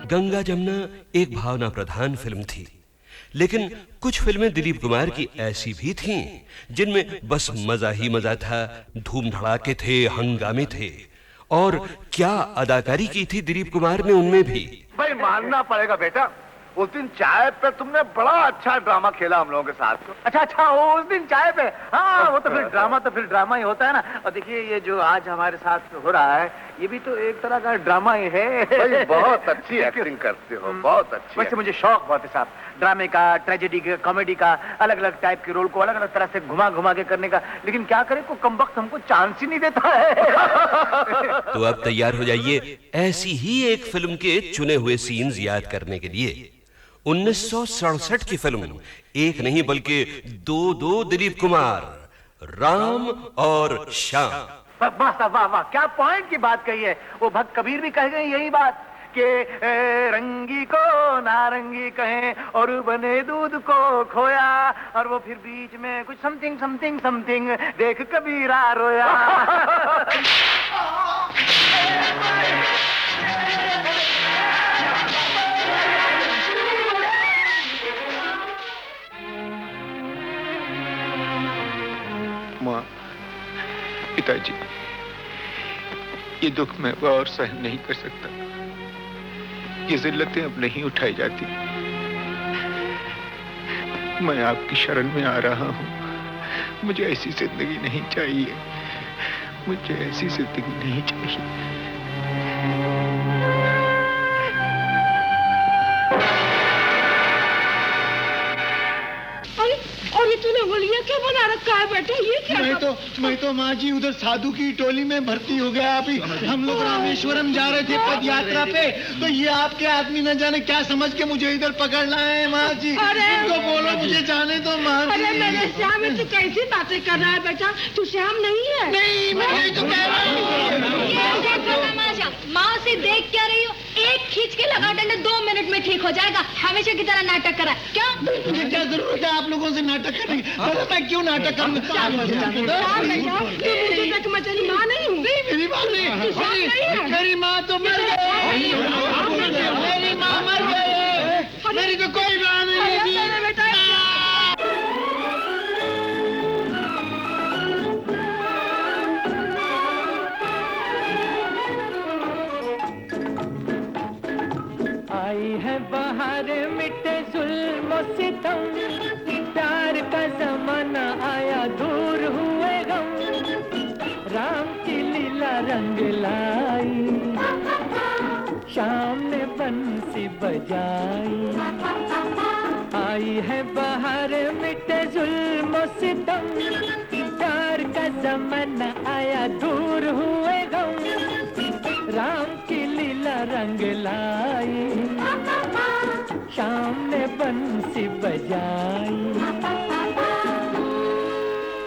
गंगा जमुना एक भावना प्रधान फिल्म थी, लेकिन कुछ फिल्में दिलीप कुमार की ऐसी भी थीं जिनमें बस मजा ही मजा था, धूम धड़ाके थे, हंगामे थे। और क्या अदाकारी की थी दिलीप कुमार ने उनमें भी। भाई मानना पड़ेगा बेटा, उस दिन चाय पे तुमने बड़ा अच्छा ड्रामा खेला हम लोगों के साथ। अच्छा उस दिन चाय पे, हाँ वो तो फिर ड्रामा ही होता है ना। और देखिए ये जो आज हमारे साथ हो रहा है ये भी तो एक तरह का ड्रामा ही है। भाई बहुत अच्छी एक्टिंग करते हो, बहुत अच्छी। वैसे मुझे शौक बहुत है साहब, ड्रामे का, ट्रेजेडी का, कॉमेडी का, अलग अलग टाइप के रोल को अलग अलग तरह से घुमा घुमा के करने का। लेकिन क्या करे, को कमबख्त हमको चांस ही नहीं देता है। तो अब तैयार हो जाइए ऐसी ही एक फिल्म के चुने हुए सीन्स याद करने के लिए। 1967 की फिल्म, एक नहीं बल्कि दो दिलीप कुमार, राम और श्याम। वाह वाह वाह, क्या पॉइंट की बात कही है। वो भक्त कबीर भी कह गए यही बात कि रंगी को नारंगी कहें और बने दूध को खोया, और वो फिर बीच में कुछ समथिंग समथिंग समथिंग देख कबीरा रोया। माँ, पिताजी, ये दुख मैं और सहन नहीं कर सकता। ये जिल्लतें अब नहीं उठाई जाती। मैं आपकी शरण में आ रहा हूँ। मुझे ऐसी जिंदगी नहीं चाहिए, मुझे ऐसी जिंदगी नहीं चाहिए। और ये तूने होलिया क्या बना रखा है बेटा, ये क्या? मैं तो माँ जी उधर साधु की टोली में भर्ती हो गया। अभी हम लोग रामेश्वरम जा रहे थे पद यात्रा पे, तो ये आपके आदमी न जाने क्या समझ के मुझे इधर पकड़ लाए हैं माँ जी। तो बोलो मुझे जाने दो माँ जी। अरे मेरे श्याम, तू कैसी बातें कर रहा है बेटा? तू श्याम नहीं है। नहीं, मैं तो कह रहा हूँ। माँ से देख क्या रही हो? एक खींच के लगा डंडे 2 मिनट में ठीक हो जाएगा। हमेशा की तरह नाटक करा क्या? मुझे क्या जरूरत है आप लोगों से नाटक करने की? मैं क्यों नाटक करूँ? मचली माँ नहीं हूँ। मेरी बात नहीं, मेरी माँ तो मर गई। मेरी माँ मर गई, मेरी तो कोई माँ नहीं है। आई है बाहर मिटे जुल्म सितम, प्यार का जमाना आया दूर हुए गम, राम की लीला रंग लाई, शाम ने बंसी बजाई। आई है बाहर मिटे जुल्म सितम, प्यार का जमाना आया दूर हुए गम, राम की लीला रंग लाई, शाम ने बंसी बजाई।